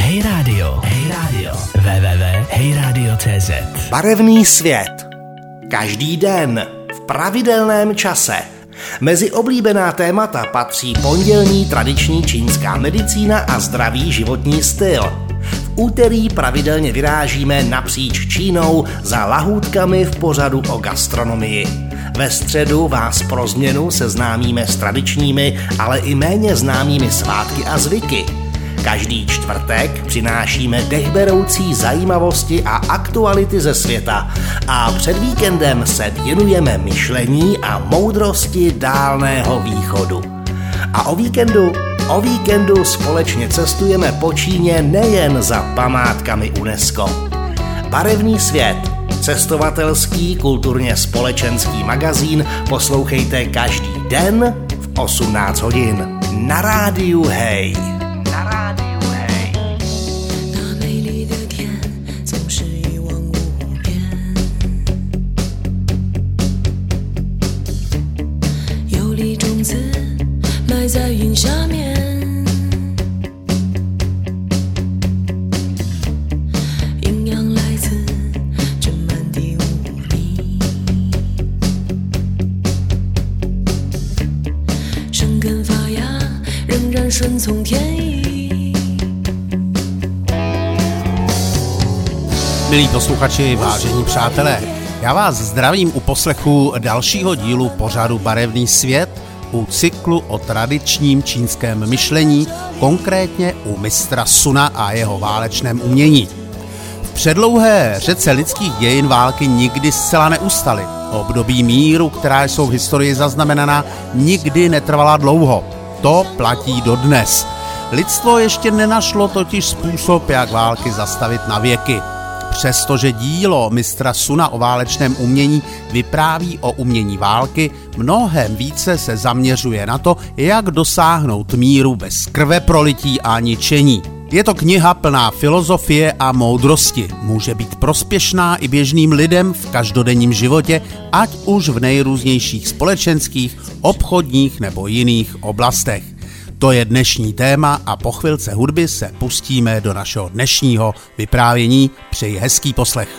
Hey Radio. www.heyradio.cz. Barevný svět. Každý den v pravidelném čase. Mezi oblíbená témata patří pondělní tradiční čínská medicína a zdravý životní styl. V úterý pravidelně vyrážíme napříč Čínou za lahůdkami v pořadu o gastronomii. Ve středu vás pro změnu seznámíme s tradičními, ale i méně známými svátky a zvyky. Každý čtvrtek přinášíme dechberoucí zajímavosti a aktuality ze světa a před víkendem se věnujeme myšlení a moudrosti Dálného východu. A o víkendu společně cestujeme po Číně nejen za památkami UNESCO. Barevný svět, cestovatelský, kulturně společenský magazín poslouchejte každý den v 18 hodin na rádiu Hey. Milí posluchači, vážení přátelé, já vás zdravím u poslechu dalšího dílu pořadu Barevný svět u cyklu o tradičním čínském myšlení, konkrétně u mistra Suna a jeho válečném umění. V předlouhé řece lidských dějin války nikdy zcela neustaly. Období míru, která jsou v historii zaznamenaná, nikdy netrvala dlouho. To platí dodnes. Lidstvo ještě nenašlo totiž způsob, jak války zastavit na věky. Přestože dílo mistra Suna o válečném umění vypráví o umění války, mnohem více se zaměřuje na to, jak dosáhnout míru bez krveprolití a ničení. Je to kniha plná filozofie a moudrosti. Může být prospěšná i běžným lidem v každodenním životě, ať už v nejrůznějších společenských, obchodních nebo jiných oblastech. To je dnešní téma a po chvilce hudby se pustíme do našeho dnešního vyprávění. Přeji hezký poslech.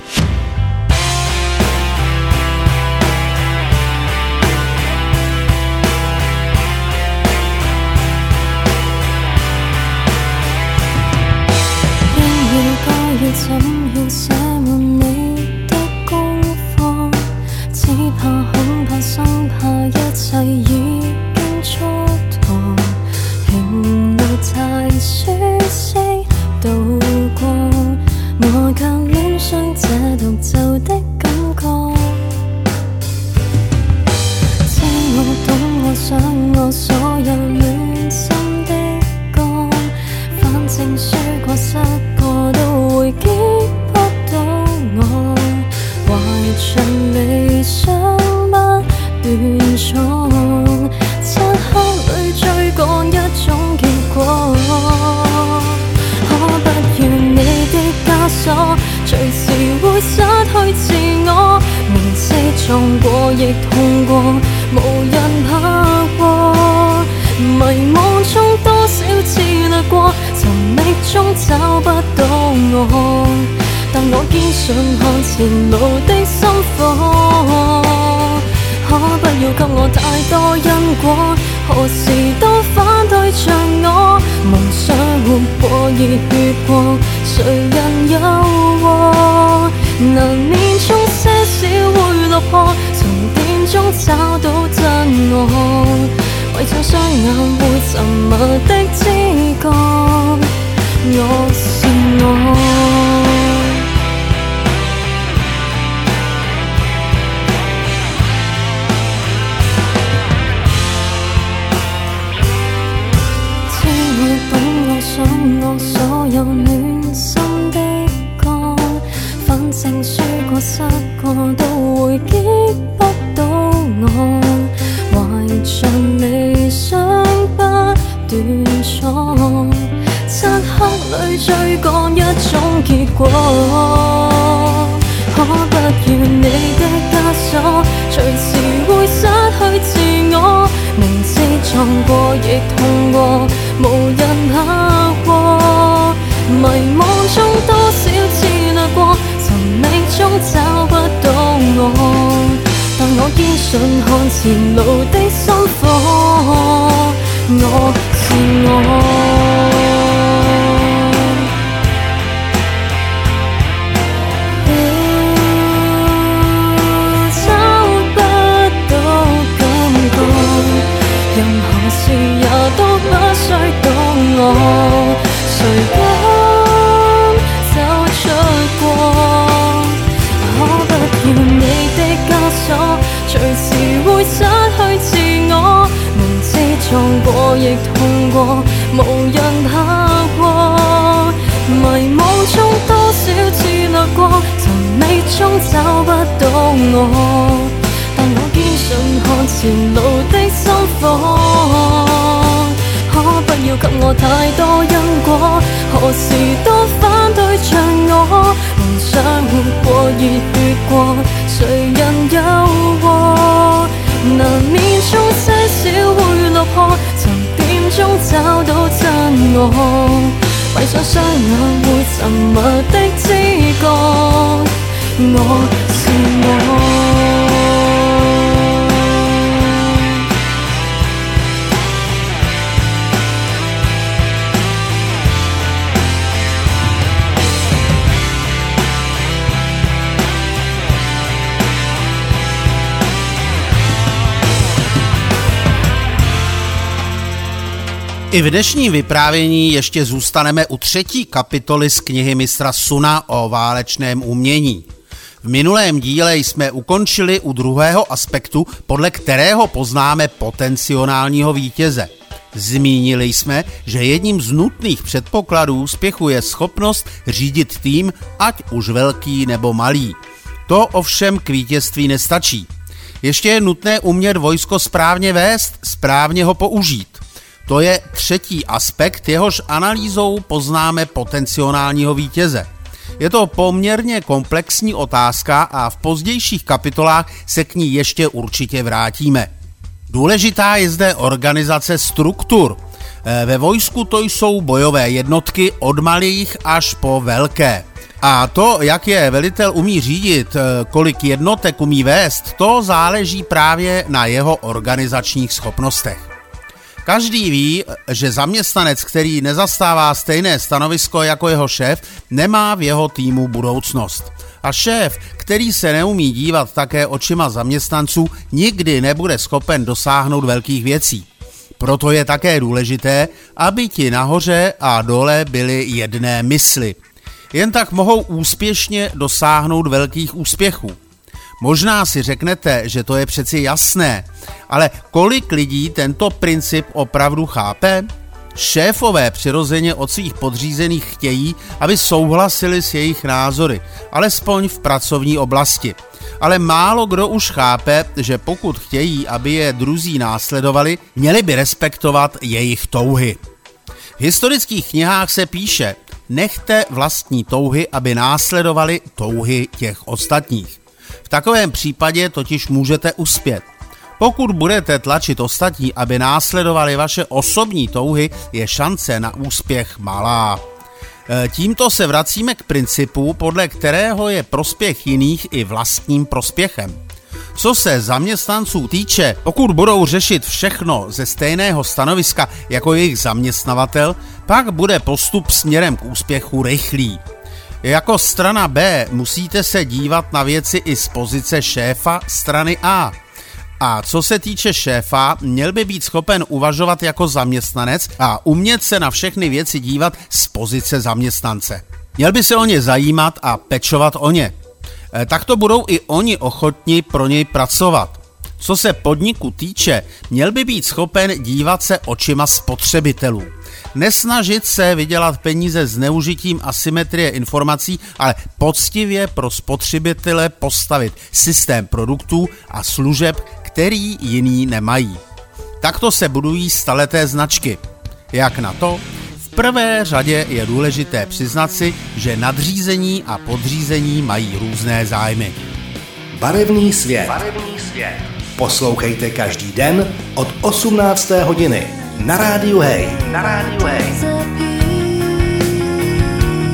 撞過亦痛過，無人怕過。迷迷惘中多少次掠過，尋覓中找不到我，但我堅信看前路的心火，我是我。任何事也都不需懂我，誰敢走出過？可不要你的枷鎖，隨時會失去自我。明知撞過亦痛過，無人怕過。迷惘中多少次掠過，尋覓中找不到我。但我堅信看前路的心火，可不要給我太多因果，何時都反對像我，夢想活過熱血過，誰人有禍？難免中些少會落魄，沉澱中找到真我，閉上雙眼會沉默的知覺，我是我。 I v dnešním vyprávění ještě zůstaneme u 3. kapitoly z knihy mistra Suna o válečném umění. V minulém díle jsme ukončili u 2. aspektu, podle kterého poznáme potenciálního vítěze. Zmínili jsme, že jedním z nutných předpokladů úspěchu je schopnost řídit tým, ať už velký nebo malý. To ovšem k vítězství nestačí. Ještě je nutné umět vojsko správně vést, správně ho použít. To je 3. aspekt, jehož analýzou poznáme potenciálního vítěze. Je to poměrně komplexní otázka a v pozdějších kapitolách se k ní ještě určitě vrátíme. Důležitá je zde organizace struktur. Ve vojsku to jsou bojové jednotky od malých až po velké. A to, jak je velitel umí řídit, kolik jednotek umí vést, to záleží právě na jeho organizačních schopnostech. Každý ví, že zaměstnanec, který nezastává stejné stanovisko jako jeho šéf, nemá v jeho týmu budoucnost. A šéf, který se neumí dívat také očima zaměstnanců, nikdy nebude schopen dosáhnout velkých věcí. Proto je také důležité, aby ti nahoře a dole byli jedné mysli. Jen tak mohou úspěšně dosáhnout velkých úspěchů. Možná si řeknete, že to je přeci jasné, ale kolik lidí tento princip opravdu chápe? Šéfové přirozeně od svých podřízených chtějí, aby souhlasili s jejich názory, alespoň v pracovní oblasti. Ale málo kdo už chápe, že pokud chtějí, aby je druzí následovali, měli by respektovat jejich touhy. V historických knihách se píše, nechte vlastní touhy, aby následovali touhy těch ostatních. V takovém případě totiž můžete uspět. Pokud budete tlačit ostatní, aby následovali vaše osobní touhy, je šance na úspěch malá. Tímto se vracíme k principu, podle kterého je prospěch jiných i vlastním prospěchem. Co se zaměstnanců týče, pokud budou řešit všechno ze stejného stanoviska jako jejich zaměstnavatel, pak bude postup směrem k úspěchu rychlý. Jako strana B musíte se dívat na věci i z pozice šéfa strany A. A co se týče šéfa, měl by být schopen uvažovat jako zaměstnanec a umět se na všechny věci dívat z pozice zaměstnance. Měl by se o ně zajímat a pečovat o ně. Takto budou i oni ochotni pro něj pracovat. Co se podniku týče, měl by být schopen dívat se očima spotřebitelů. Nesnažit se vydělat peníze zneužitím asymetrie informací, ale poctivě pro spotřebitele postavit systém produktů a služeb, který jiní nemají. Takto se budují staleté značky. Jak na to? V prvé řadě je důležité přiznat si, že nadřízení a podřízení mají různé zájmy. Barevný svět. Poslouchejte každý den od 18. hodiny na Rádiu Hej.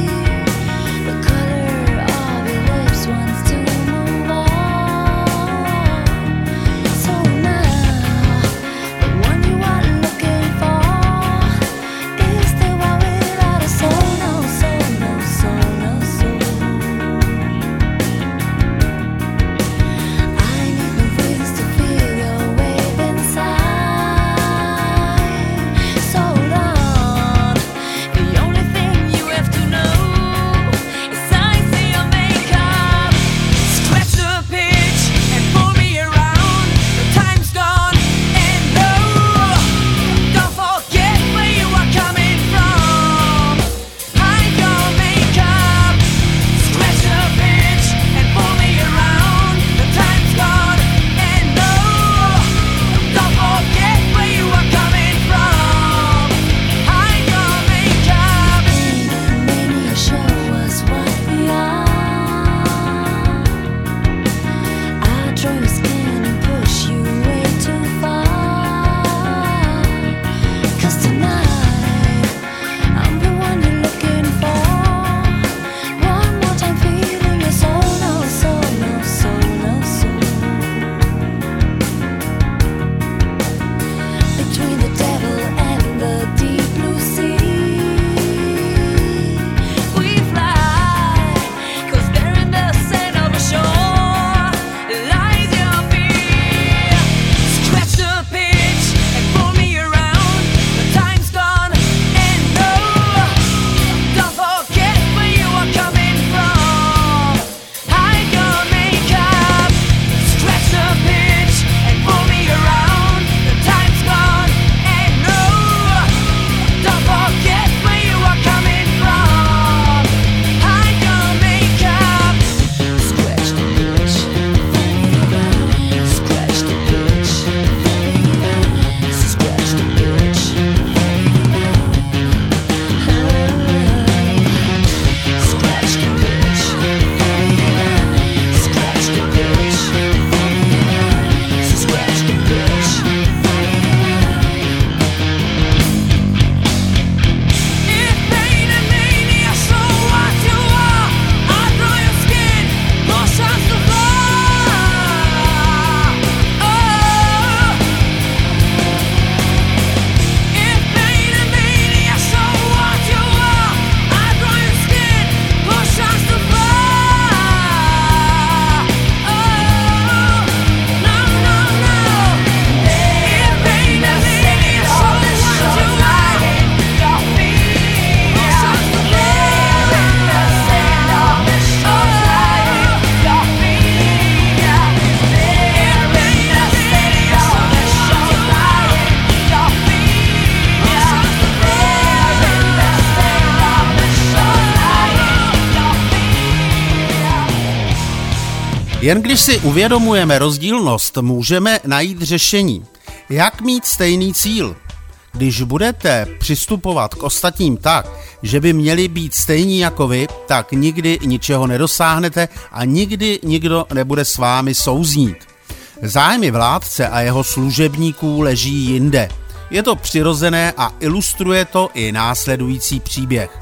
Jen když si uvědomujeme rozdílnost, můžeme najít řešení. Jak mít stejný cíl? Když budete přistupovat k ostatním tak, že by měli být stejní jako vy, tak nikdy ničeho nedosáhnete a nikdy nikdo nebude s vámi souznít. Zájmy vládce a jeho služebníků leží jinde. Je to přirozené a ilustruje to i následující příběh.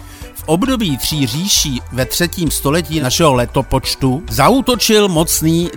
V období 3 říší ve 3. století našeho letopočtu zaútočil mocný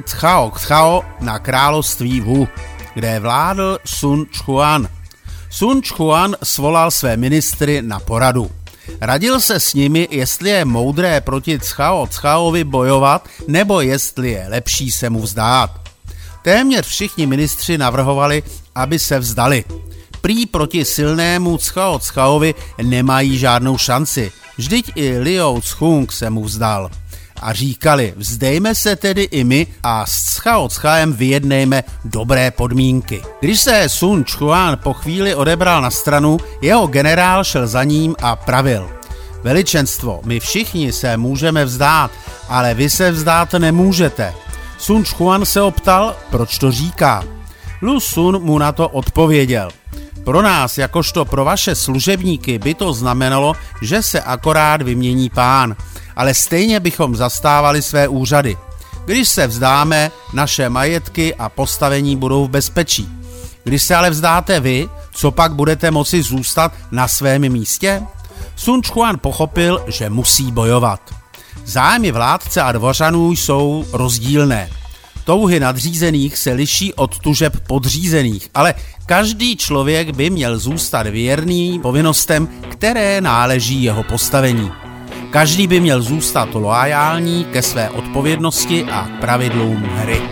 Cao na království Wu, kde vládl Sun Quan. Sun Quan svolal své ministry na poradu. Radil se s nimi, jestli je moudré proti Caovi bojovat, nebo jestli je lepší se mu vzdát. Téměř všichni ministři navrhovali, aby se vzdali. Prý proti silnému Caovi nemají žádnou šanci. Vždyť i Liu Cong se mu vzdal. A říkali, vzdejme se tedy i my a s Caem vyjednejme dobré podmínky. Když se Sun Quan po chvíli odebral na stranu, jeho generál šel za ním a pravil. Veličenstvo, my všichni se můžeme vzdát, ale vy se vzdát nemůžete. Sun Quan se optal, proč to říká. Lu Sun mu na to odpověděl. Pro nás, jakožto pro vaše služebníky, by to znamenalo, že se akorát vymění pán, ale stejně bychom zastávali své úřady. Když se vzdáme, naše majetky a postavení budou v bezpečí. Když se ale vzdáte vy, co pak budete moci zůstat na svém místě? Sun Quan pochopil, že musí bojovat. Zájmy vládce a dvořanů jsou rozdílné. Touhy nadřízených se liší od tužeb podřízených, ale každý člověk by měl zůstat věrný povinnostem, které náleží jeho postavení. Každý by měl zůstat loajální ke své odpovědnosti a pravidlům hry.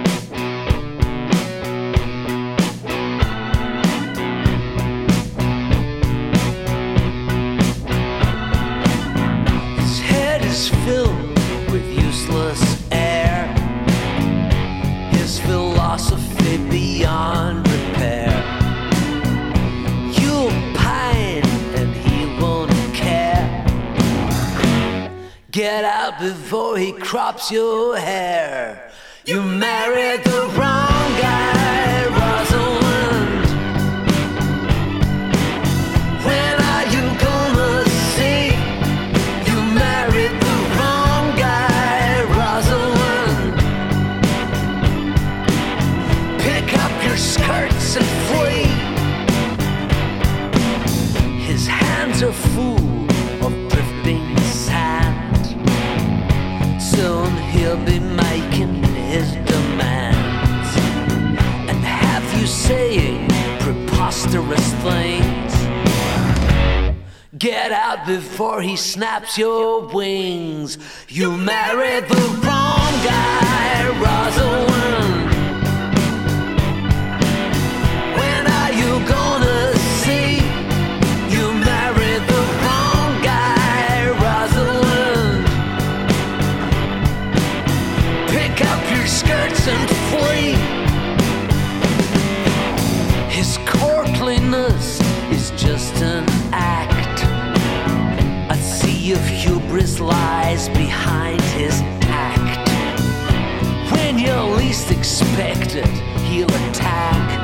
Get out before he crops your hair. You married the wrong guy, Rosalind. When are you gonna see? You married the wrong guy, Rosalind. Pick up your skirts and flee. His hands are full of drifting sand. Soon he'll be making his demands and have you saying preposterous things. Get out before he snaps your wings. You married the wrong guy, Rosalind. When are you gonna see? You married the wrong guy, Rosalind. Pick up your skirts and flee. His courtliness is just an act. A sea of hubris lies behind his act. When you least expect it, he'll attack.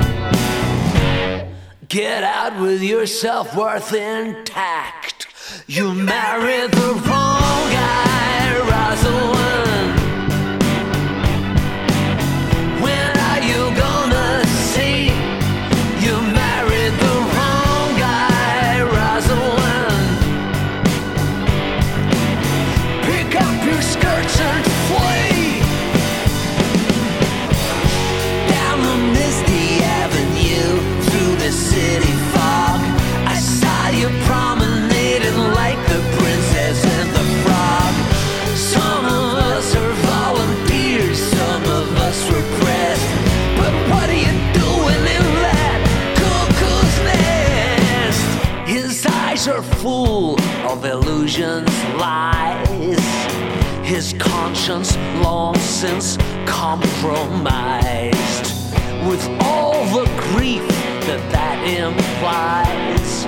Get out with your self-worth intact. You married the wrong guy, Rosalind. When are you gonna see? You married the wrong guy, Rosalind. Pick up your skirts and flee. Down the misty avenue, through the city fog, I saw you promenading like the princess and the frog. Some of us are volunteers, some of us were pressed. But what are you doing in that cuckoo's nest? His eyes are full of illusions, lies. His conscience long since compromised with all the grief that implies.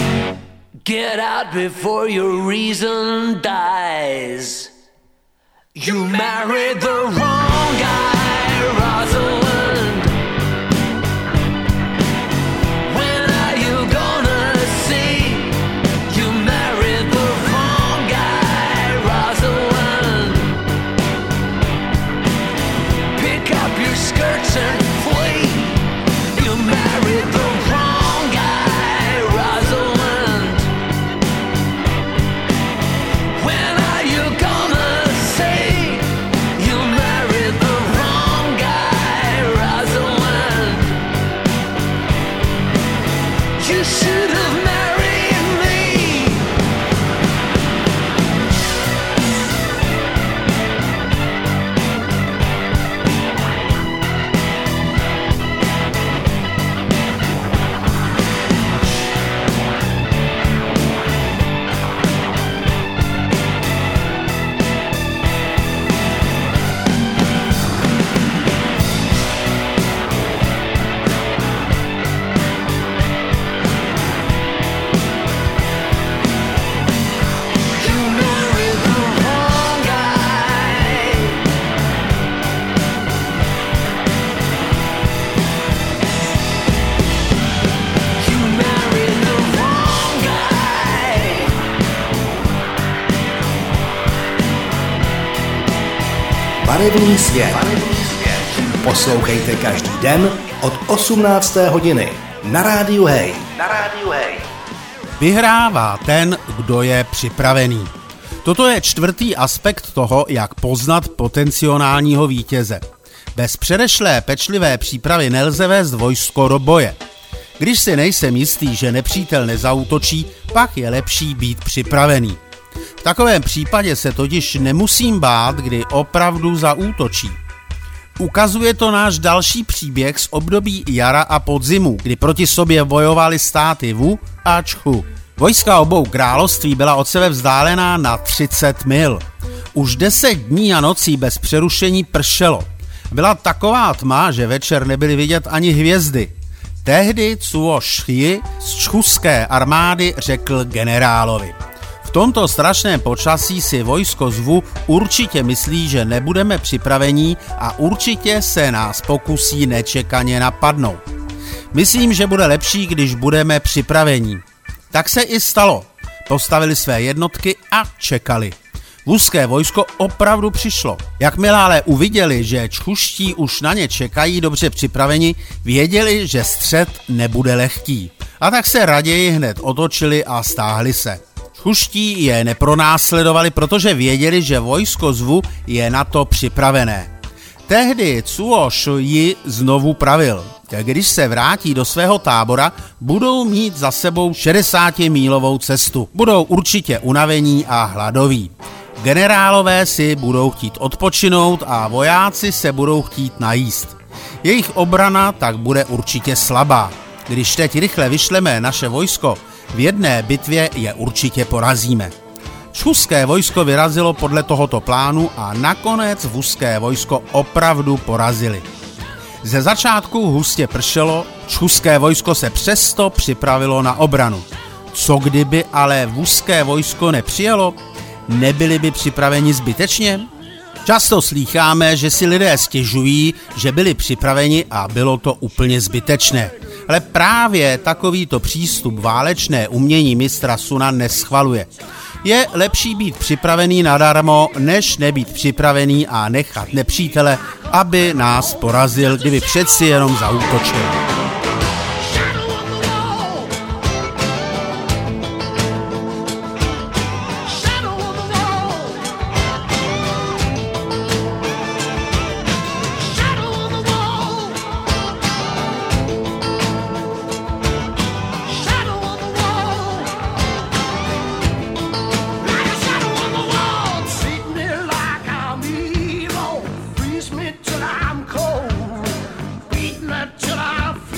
Get out before your reason dies. You married the wrong guy, Rosalind. When are you gonna see you married the wrong guy, Rosalind? Pick up your skirts and flee. You married the wrong guy, Rosalind. When are you gonna say you married the wrong guy, Rosalind? You should have married me. You married the wrong guy. You married the wrong guy. Barevný svět. Poslouchejte každý den od 18. hodiny na rádiu Hej. Vyhrává ten, kdo je připravený. Toto je čtvrtý aspekt toho, jak poznat potenciálního vítěze. Bez předešlé pečlivé přípravy nelze vést vojsko do boje. Když si nejsem jistý, že nepřítel nezaútočí, pak je lepší být připravený. V takovém případě se totiž nemusím bát, kdy opravdu zaútočí. Ukazuje to náš další příběh z období jara a podzimu, kdy proti sobě bojovaly státy Wu a Čchu. Vojska obou království byla od sebe vzdálená na 30 mil. Už 10 dní a nocí bez přerušení pršelo. Byla taková tma, že večer nebyly vidět ani hvězdy. Tehdy Cuo Šchi z čchuské armády řekl generálovi: v tomto strašném počasí si vojsko zvu určitě myslí, že nebudeme připravení a určitě se nás pokusí nečekaně napadnout. Myslím, že bude lepší, když budeme připravení. Tak se i stalo. Postavili své jednotky a čekali. Vůzké vojsko opravdu přišlo. Jakmile ale uviděli, že čchuští už na ně čekají dobře připraveni, věděli, že střet nebude lehký. A tak se raději hned otočili a stáhli se. Čchuští je nepronásledovali, protože věděli, že vojsko zvu je na to připravené. Tehdy Cuo Šchi znovu pravil: když se vrátí do svého tábora, budou mít za sebou 60mílovou cestu. Budou určitě unavení a hladoví. Generálové si budou chtít odpočinout a vojáci se budou chtít najíst. Jejich obrana tak bude určitě slabá. Když teď rychle vyšleme naše vojsko, v jedné bitvě je určitě porazíme. Čchuské vojsko vyrazilo podle tohoto plánu a nakonec vůzké vojsko opravdu porazili. Ze začátku hustě pršelo, čchuské vojsko se přesto připravilo na obranu. Co kdyby ale vůzké vojsko nepřijelo? Nebyli by připraveni zbytečně? Často slýcháme, že si lidé stěžují, že byli připraveni a bylo to úplně zbytečné. Ale právě takovýto přístup válečné umění mistra Suna neschvaluje. Je lepší být připravený nadarmo, než nebýt připravený a nechat nepřítele, aby nás porazil, kdyby přeci jenom zaútočil. Till I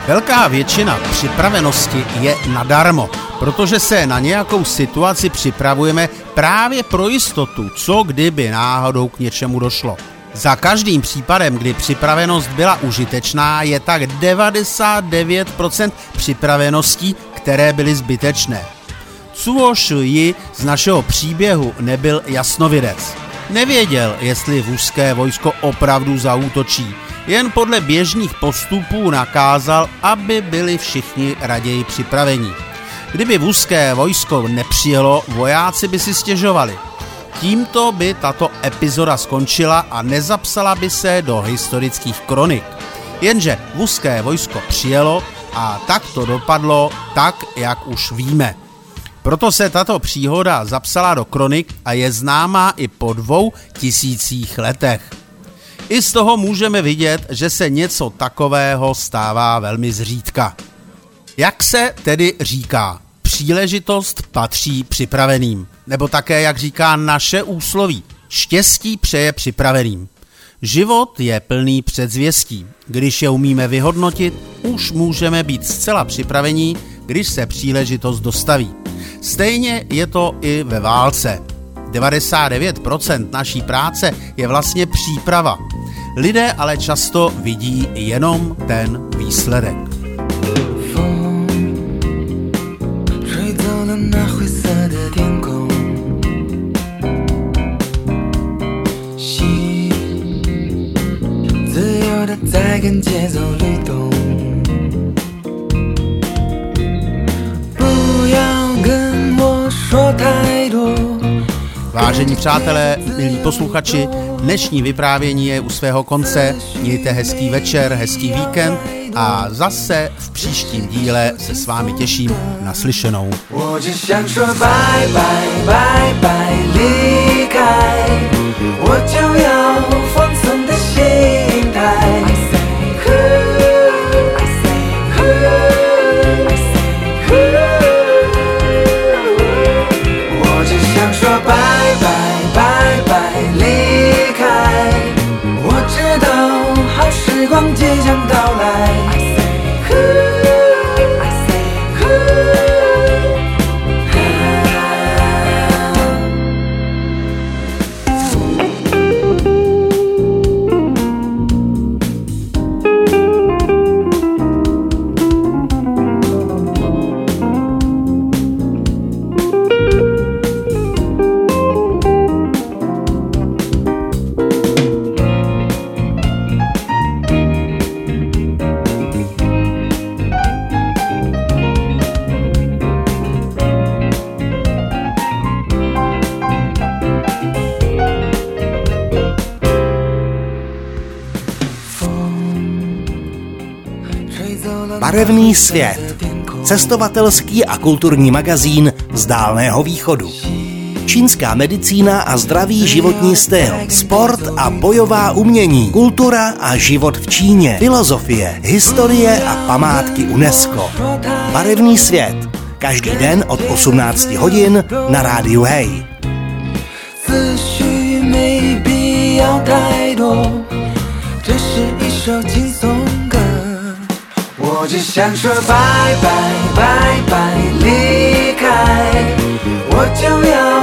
Velká většina připravenosti je nadarmo, protože se na nějakou situaci připravujeme právě pro jistotu, co kdyby náhodou k něčemu došlo. Za každým případem, kdy připravenost byla užitečná, je tak 99% připraveností, které byly zbytečné. Cuo Shi z našeho příběhu nebyl jasnovidec. Nevěděl, jestli vůzké vojsko opravdu zaútočí. Jen podle běžných postupů nakázal, aby byli všichni raději připraveni. Kdyby vůzké vojsko nepřijelo, vojáci by si stěžovali. Tímto by tato epizoda skončila a nezapsala by se do historických kronik. Jenže vůzké vojsko přijelo a tak to dopadlo tak, jak už víme. Proto se tato příhoda zapsala do kronik a je známá i po 2000 letech. I z toho můžeme vidět, že se něco takového stává velmi zřídka. Jak se tedy říká? Příležitost patří připraveným. Nebo také, jak říká naše úsloví, štěstí přeje připraveným. Život je plný předzvěstí. Když je umíme vyhodnotit, už můžeme být zcela připravení, když se příležitost dostaví. Stejně je to i ve válce. 99% naší práce je vlastně příprava. Lidé ale často vidí jenom ten výsledek. Vážení přátelé, milí posluchači, dnešní vyprávění je u svého konce. Mějte hezký večer, hezký víkend a zase v příštím díle se s vámi těším na slyšenou. Barevný svět. Cestovatelský a kulturní magazín z Dálného východu. Čínská medicína a zdravý životní styl. Sport a bojová umění. Kultura a život v Číně. Filozofie, historie a památky UNESCO. Barevný svět. Každý den od 18 hodin na rádiu Hej. 我只想说拜拜拜拜离开，我就要